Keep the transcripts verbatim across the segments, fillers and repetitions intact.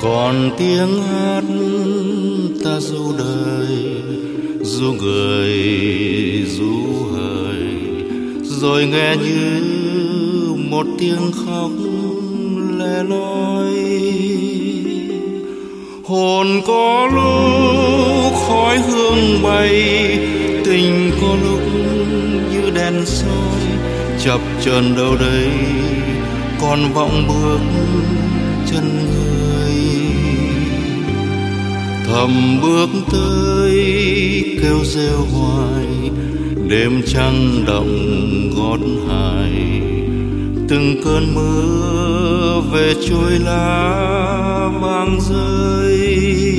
còn tiếng hát ta ru đời, ru người ru hời, rồi nghe như một tiếng khóc lẻ loi. Hồn có lúc khói hương bay, tình có lúc như đèn soi, chập chờn đâu đây còn vọng bước chân người. Thầm bước tới kêu rêu hoài, đêm trăng động gót hài, từng cơn mưa về trôi lá vàng rơi.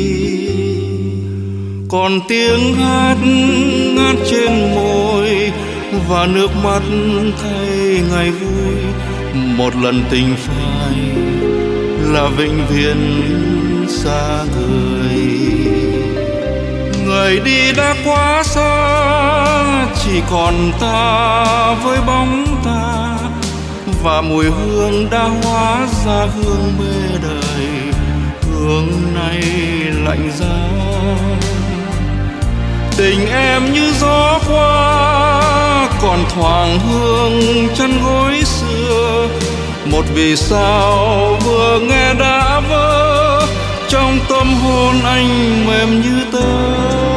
Còn tiếng hát ngát trên môi và nước mắt thay ngày vui. Một lần tình phai là vĩnh viễn xa người. Người đi đã quá xa, chỉ còn ta với bóng ta, và mùi hương đã hóa ra hương mê đời. Hương này lạnh giá, tình em như gió qua, còn thoảng hương chăn gối xưa. Một vì sao vừa nghe đã vỡ, trong tâm hồn anh mềm như tơ.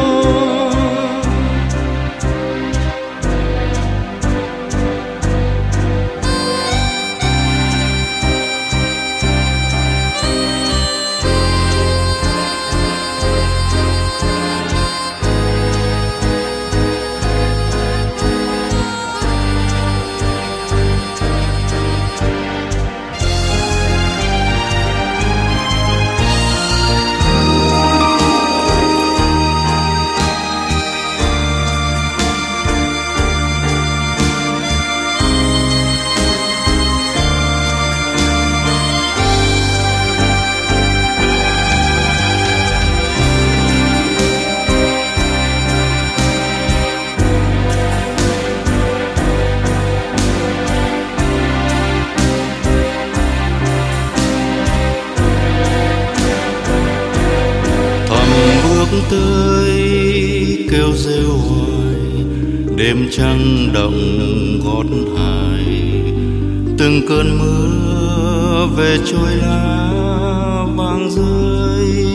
Tới kêu rêu hoài, đêm trăng động gót hài, từng cơn mưa về trôi lá vàng rơi.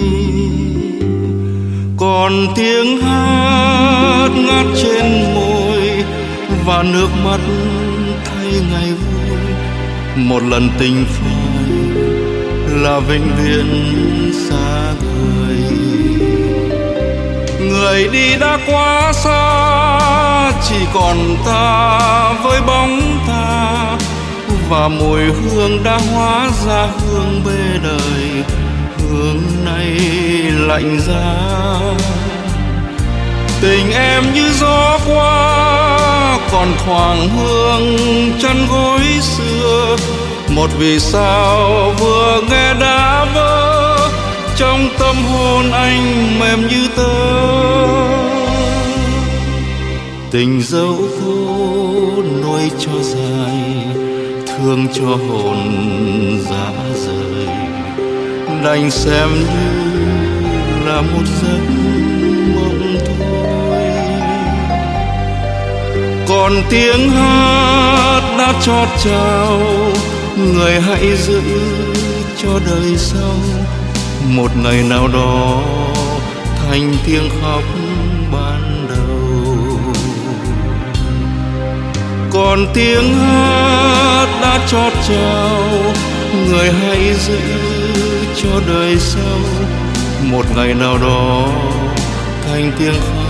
Còn tiếng hát ngát trên môi và nước mắt thay ngày vui. Một lần tình phai là vĩnh viễn xa người. Người đi đã quá xa, chỉ còn ta với bóng ta, và mùi hương đã hóa ra hương bê đời. Hương này lạnh giá, tình em như gió qua, còn thoảng hương chăn gối xưa. Một vì sao vừa nghe đã vỡ, trong tâm hồn anh mềm như tơ. Tình dẫu cố nuôi cho dài, thương cho hồn dã rời, đành xem như là một giấc mộng thôi. Còn tiếng hát đã chót chào, người hãy giữ cho đời sau. Một ngày nào đó thành tiếng khóc ban đầu. Còn tiếng hát đã chót chào, người hãy giữ cho đời sau. Một ngày nào đó thành tiếng khóc